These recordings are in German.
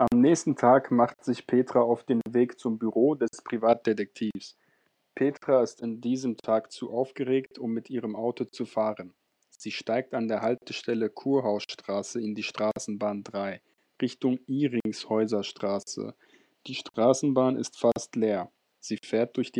Am nächsten Tag macht sich Petra auf den Weg zum Büro des Privatdetektivs. Petra ist an diesem Tag zu aufgeregt, um mit ihrem Auto zu fahren. Sie steigt an der Haltestelle Kurhausstraße in die Straßenbahn 3, Richtung Iringshäuserstraße. Die Straßenbahn ist fast leer. Sie fährt durch die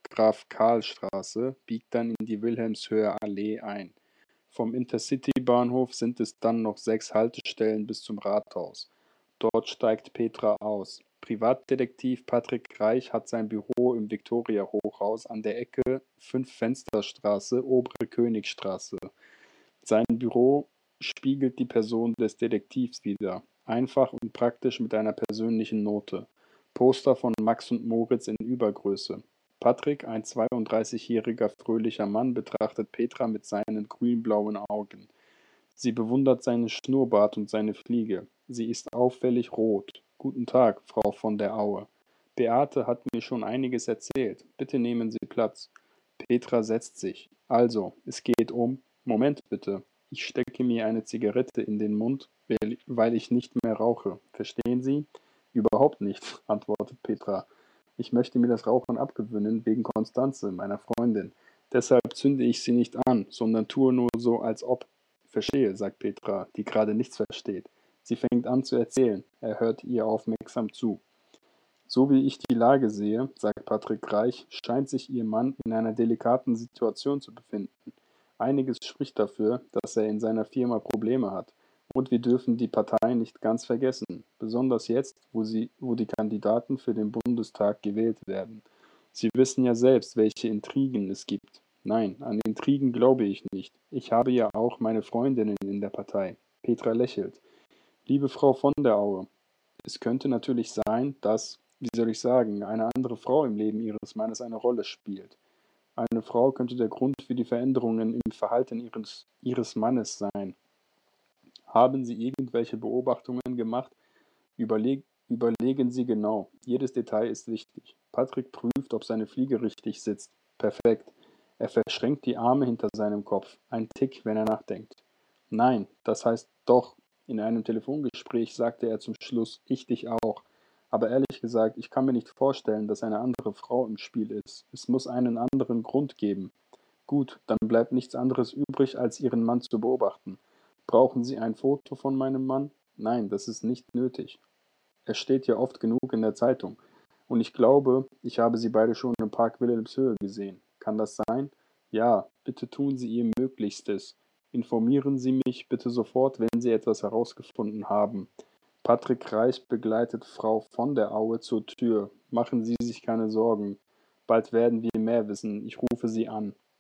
Landgraf-Karl-Straße, biegt dann in die Wilhelmshöher Allee ein. Vom Intercity-Bahnhof sind es dann noch 6 Haltestellen bis zum Rathaus. Dort steigt Petra aus. Privatdetektiv Patrick Reich hat sein Büro im Victoria-Hochhaus an der Ecke Fünf-Fenster-Straße, Obere Königstraße. Sein Büro spiegelt die Person des Detektivs wider. Einfach und praktisch mit einer persönlichen Note. Poster von Max und Moritz in Übergröße. Patrick, ein 32-jähriger fröhlicher Mann, betrachtet Petra mit seinen grünblauen Augen. Sie bewundert seinen Schnurrbart und seine Fliege. Sie ist auffällig rot. Guten Tag, Frau von der Aue. Beate hat mir schon einiges erzählt. Bitte nehmen Sie Platz. Petra setzt sich. Also, es geht um. Moment bitte. Ich stecke mir eine Zigarette in den Mund, weil ich nicht mehr rauche. Verstehen Sie? Überhaupt nicht, antwortet Petra. Ich möchte mir das Rauchen abgewöhnen wegen Konstanze, meiner Freundin. Deshalb zünde ich sie nicht an, sondern tue nur so, als ob. Verstehe, sagt Petra, die gerade nichts versteht. Sie fängt an zu erzählen. Er hört ihr aufmerksam zu. So wie ich die Lage sehe, sagt Patrick Reich, scheint sich Ihr Mann in einer delikaten Situation zu befinden. Einiges spricht dafür, dass er in seiner Firma Probleme hat. Und wir dürfen die Partei nicht ganz vergessen, besonders jetzt, wo die Kandidaten für den Bundestag gewählt werden. Sie wissen ja selbst, welche Intrigen es gibt. Nein, an Intrigen glaube ich nicht. Ich habe ja auch meine Freundinnen in der Partei. Petra lächelt. Liebe Frau von der Aue, es könnte natürlich sein, dass, wie soll ich sagen, eine andere Frau im Leben Ihres Mannes eine Rolle spielt. Eine Frau könnte der Grund für die Veränderungen im Verhalten Ihres Mannes sein. Haben Sie irgendwelche Beobachtungen gemacht? Überlegen Sie genau. Jedes Detail ist wichtig. Patrick prüft, ob seine Fliege richtig sitzt. Perfekt. Er verschränkt die Arme hinter seinem Kopf. Ein Tick, wenn er nachdenkt. Nein, das heißt doch. In einem Telefongespräch sagte er zum Schluss, ich dich auch. Aber ehrlich gesagt, ich kann mir nicht vorstellen, dass eine andere Frau im Spiel ist. Es muss einen anderen Grund geben. Gut, dann bleibt nichts anderes übrig, als Ihren Mann zu beobachten. Brauchen Sie ein Foto von meinem Mann? Nein, das ist nicht nötig. Er steht ja oft genug in der Zeitung. Und ich glaube, ich habe Sie beide schon im Park Wilhelmshöhe gesehen. Kann das sein? Ja, bitte tun Sie Ihr Möglichstes. Informieren Sie mich bitte sofort, wenn Sie etwas herausgefunden haben. Patrick Reich begleitet Frau von der Aue zur Tür. Machen Sie sich keine Sorgen. Bald werden wir mehr wissen. Ich rufe Sie an.